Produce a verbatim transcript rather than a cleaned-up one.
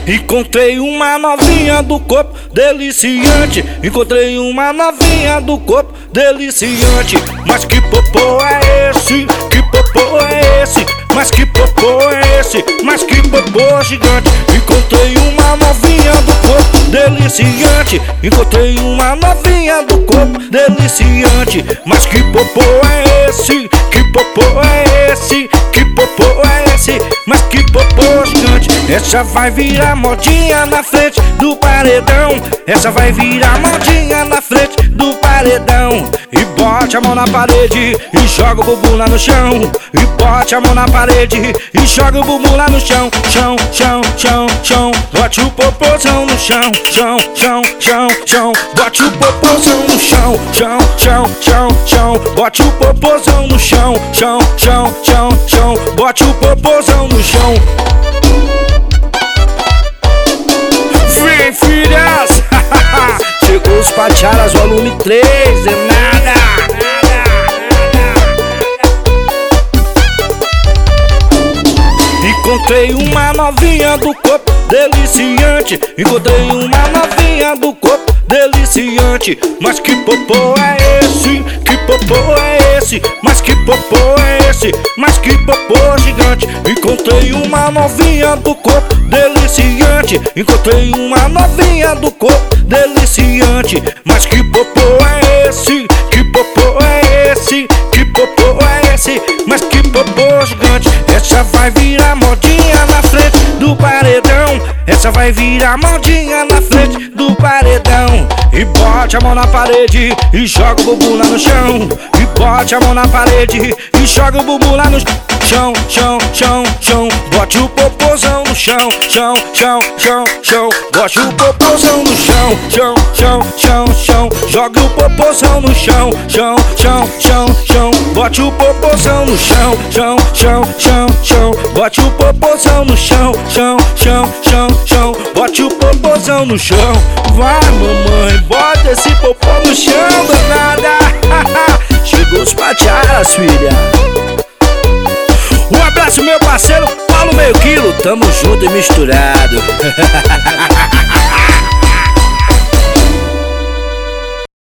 Encontrei uma novinha do corpo deliciante. Encontrei uma novinha do corpo deliciante. Mas que popô é esse? Que popô é esse? Mas que popô é esse? Mas que popô gigante. Encontrei uma novinha do corpo deliciante. Encontrei uma novinha do corpo deliciante. Mas que popô é esse? Que popô é esse? Que popô é esse? Mas que popô gigante. Essa vai virar modinha na frente do paredão. Essa vai virar modinha na frente do paredão. E bote a mão na parede e joga o bumbum lá no chão. E bote a mão na parede e joga o bumbum lá no chão. Chão, chão, chão, chão. Bote o popozão no chão. Chão, chão, chão, chão. Bote o popozão no chão. Chão, chão, chão, chão. Bote o popozão no chão. Chão, chão, chão, chão. Bote o popozão no chão. Vem, filhas! Chegou os Pacharas, volume três, é nada! Encontrei uma novinha do corpo deliciante. Encontrei uma novinha do corpo deliciante. Mas que popô é esse? Que popô é esse? Mas que popô é esse? Mas que popô gigante. Encontrei uma novinha do corpo deliciante. Encontrei uma novinha do corpo deliciante. Mas que popô é esse? Que popô é esse? Que popô é esse? Mas que popô gigante. Essa vai virar modinha na frente do paredão. Essa vai virar modinha na frente do paredão. E bote a mão na parede e joga o bumbum lá no chão. E bote a mão na parede e joga o bumbum lá no chão. Chão, chão, chão. Bote o popozão no chão. Chão, chão, chão, chão. Bote o popozão no chão. Chão, chão, chão, chão. Joga o popozão no chão. Chão, chão, chão, chão. Bote o popozão no chão. Chão, chão, chão, chão. Bote o popozão no chão. Chão, chão, chão, chão. Bote o popozão no chão. Vai, mamãe, bota esse popô no chão, danada. Chegou os Pacharas, filha. Um abraço, meu parceiro Paulo Meio Quilo. Tamo junto e misturado.